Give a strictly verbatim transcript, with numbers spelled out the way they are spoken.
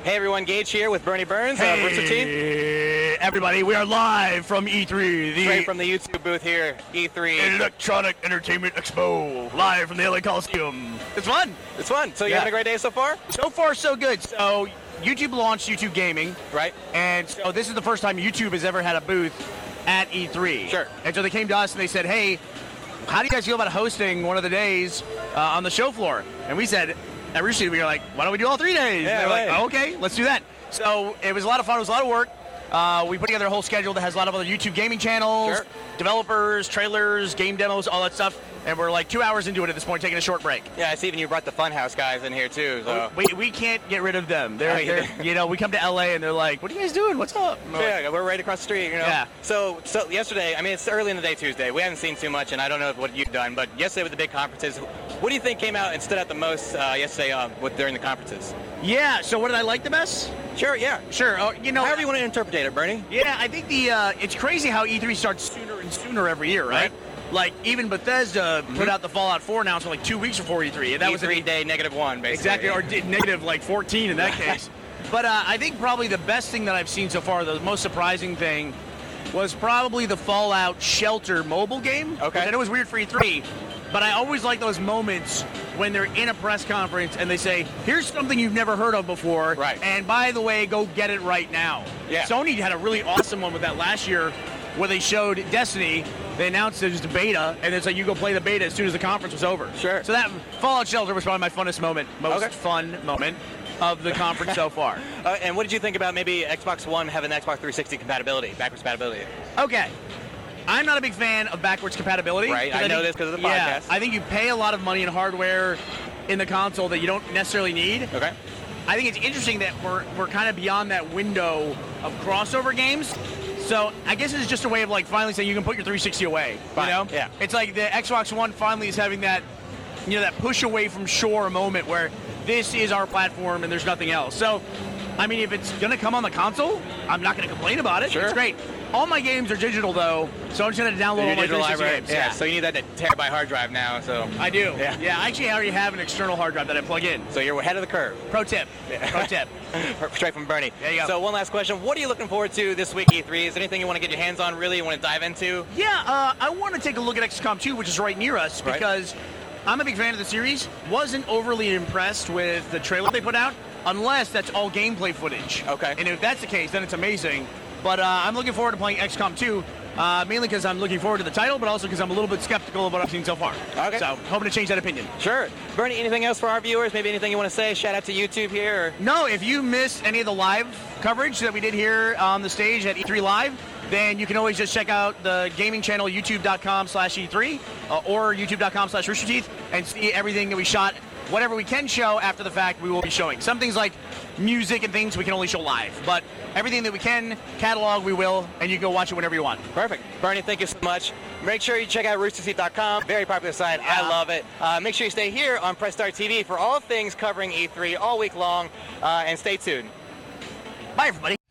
Hey everyone, Gage here with Bernie Burns hey, of Rooster Teeth. Everybody, we are live from E three. The Straight from the YouTube booth here, E three. Electronic Entertainment Expo, live from the L A Coliseum. It's fun. It's fun. So you yeah. having a great day so far? So far, so good. So YouTube launched YouTube Gaming. Right. And so this is the first time YouTube has ever had a booth at E three. Sure. And so they came to us and they said, hey, how do you guys feel about hosting one of the days uh, on the show floor? And we said, at Rooster Teeth, we were like, why don't we do all three days? Yeah, and they were right. like, oh, okay, let's do that. So it was a lot of fun. It was a lot of work. Uh, we put together a whole schedule that has a lot of other YouTube gaming channels, Sure. developers, trailers, game demos, all that stuff. And we're like two hours into it at this point, taking a short break. Yeah, I see even you brought the Funhouse guys in here too. So. We, we can't get rid of them. They're, Oh, yeah. they're, you know, we come to L A and they're like, what are you guys doing? What's up? And we're like, Yeah, we're right across the street, you know. Yeah. So, so yesterday, I mean, it's early in the day Tuesday. We haven't seen too much, and I don't know what you've done, but yesterday with the big conferences, what do you think came out and stood out the most uh, yesterday uh, with, during the conferences? yeah, so what did I like the best? Sure, yeah. Sure. Oh, you know, However you want to interpret it, Bernie. Yeah, I think the uh, it's crazy how E three starts sooner and sooner every year, right? Right. Like even Bethesda mm-hmm. put out the Fallout four announcement like two weeks before E three, and that E was three an, day negative one, basically. exactly, or did negative like fourteen in that case. But uh, I think probably the best thing that I've seen so far, the most surprising thing, was probably the Fallout Shelter mobile game. Okay. Which I know it was weird for E three, but I always like those moments when they're in a press conference and they say, here's something you've never heard of before. Right. And by the way, go get it right now. Yeah. Sony had a really awesome one with that last year where they showed Destiny. They announced it was a beta, and it's like you go play the beta as soon as the conference was over. Sure. So that Fallout Shelter was probably my funnest moment, most Okay. fun moment of the conference so far. Uh, and what did you think about maybe Xbox One having Xbox three sixty compatibility, backwards compatibility? Okay. I'm not a big fan of backwards compatibility. Right, 'cause I know think- this 'cause of the Yeah, podcast. I think you pay a lot of money in hardware in the console that you don't necessarily need. Okay. I think it's interesting that we're we're kind of beyond that window of crossover games. So I guess it's just a way of like finally saying you can put your three sixty away. Fine, You know? yeah. It's like the Xbox One finally is having that, you know, that push away from shore moment where this is our platform and there's nothing else. So, I mean, if it's gonna come on the console, I'm not gonna complain about it. Sure. It's great. All my games are digital though, so I'm just gonna download all Your my digital three sixty library. games. Yeah. So you need that terabyte hard drive now. So. I do. Yeah. Yeah. I actually already have an external hard drive that I plug in. So you're ahead of the curve. Pro tip. Yeah. Pro tip. Straight from Bernie. There you go. So one last question: what are you looking forward to this week, E three? Is there anything you want to get your hands on? Really, you want to dive into? Yeah, uh, I want to take a look at X COM two, which is right near us, Right. because I'm a big fan of the series. Wasn't overly impressed with the trailer they put out, unless that's all gameplay footage. Okay. And if that's the case, then it's amazing. But uh, I'm looking forward to playing X COM two, uh, mainly because I'm looking forward to the title, but also because I'm a little bit skeptical of what I've seen so far. Okay. So hoping to change that opinion. Sure. Bernie, anything else for our viewers? Maybe anything you want to say? Shout out to YouTube here. Or... No, if you missed any of the live coverage that we did here on the stage at E three Live, then you can always just check out the gaming channel, youtube.com slash E3 uh, or youtube.com slash Rooster Teeth, and see everything that we shot. Whatever we can show after the fact, we will be showing. Some things like music and things we can only show live, but everything that we can catalog, we will, and you can go watch it whenever you want. Perfect. Bernie, thank you so much. Make sure you check out rooster teeth dot com. Very popular site. Yeah. I love it. Uh, make sure you stay here on Press Start T V for all things covering E three all week long, uh, and stay tuned. Bye, everybody.